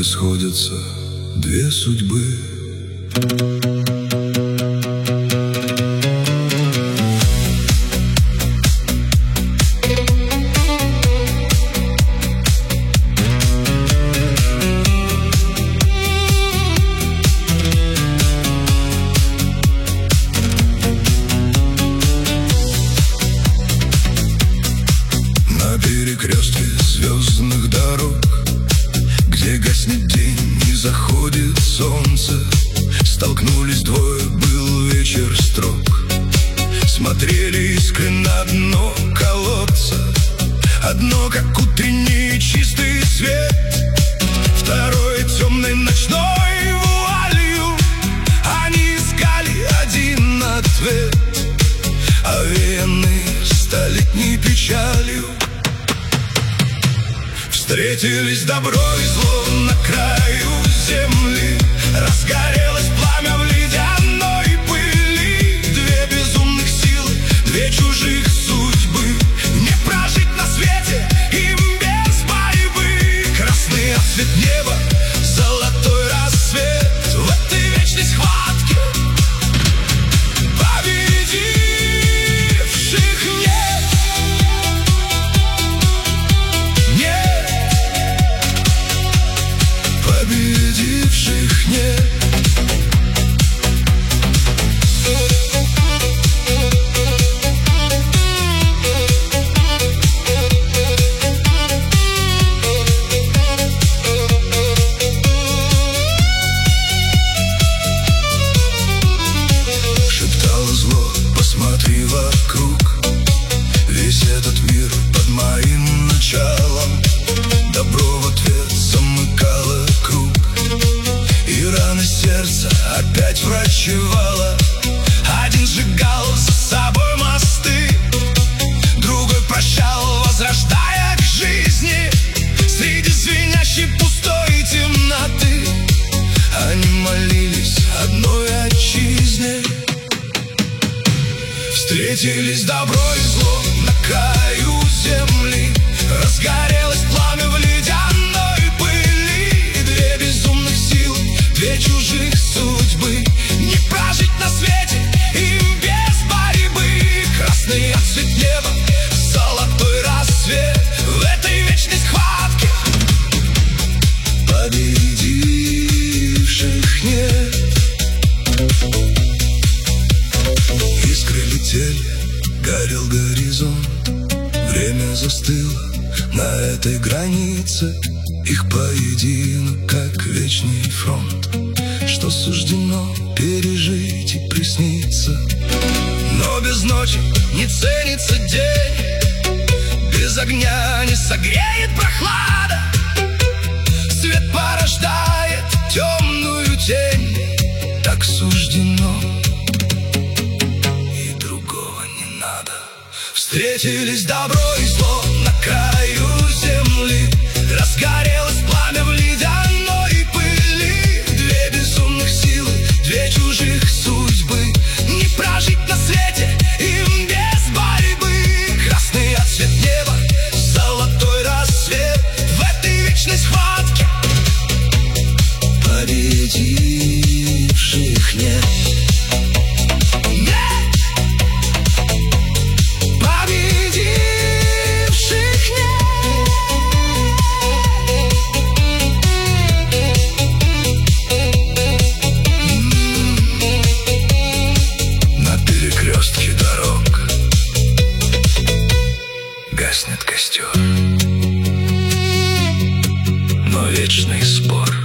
где сходятся две судьбы. На перекрестке звездных дорог, где гаснет день и заходит солнце, столкнулись двое, был вечер строг. Смотрели искры на дно колодца, одно как утренний чистый свет, второе темной ночной вуалью. Они искали один ответ, овеянные столетней печалью. Встретились добро и зло на краю земли, разгорелось пламя в ледяной пыли. Две безумных силы, две чужих судьбы, не прожить на свете им без борьбы. Красный отсвет неба, золотой рассвет, в этой вечной схватке победивших нет. Победивших нет. Шептало зло, посмотри вокруг, весь этот мир под моим началом. Добро в ответ замыкало круг, и раны сердца опять врачевало. Один сжигал за собой мосты, другой прощал, возрождая к жизни. Среди звенящей пустой темноты они молились одной отчизне. Встретились добро и зло на краю земли, разгорелось пламя в ледяной пыли. Две безумных силы, две чужих судьбы, не прожить на свете им без борьбы. Красный отсвет неба, золотой рассвет, в этой вечной схватке победивших нет. Искры летели, горел горизонт, время застыло на этой границе. Их поединок, как вечный фронт, что суждено пережить и присниться. Но без ночи не ценится день, без огня не согреет прохлада. Свет порождает темную тень, так суждено, и другого не надо. Встретились добро и зло на краю земли, разгорелось пламя в ледяной пыли. Две безумных силы, две чужих судьбы, не прожить на свете им без борьбы. Красный отсвет неба, золотой рассвет, в этой вечной схватке победивших нет. Гаснет костер, но вечный спор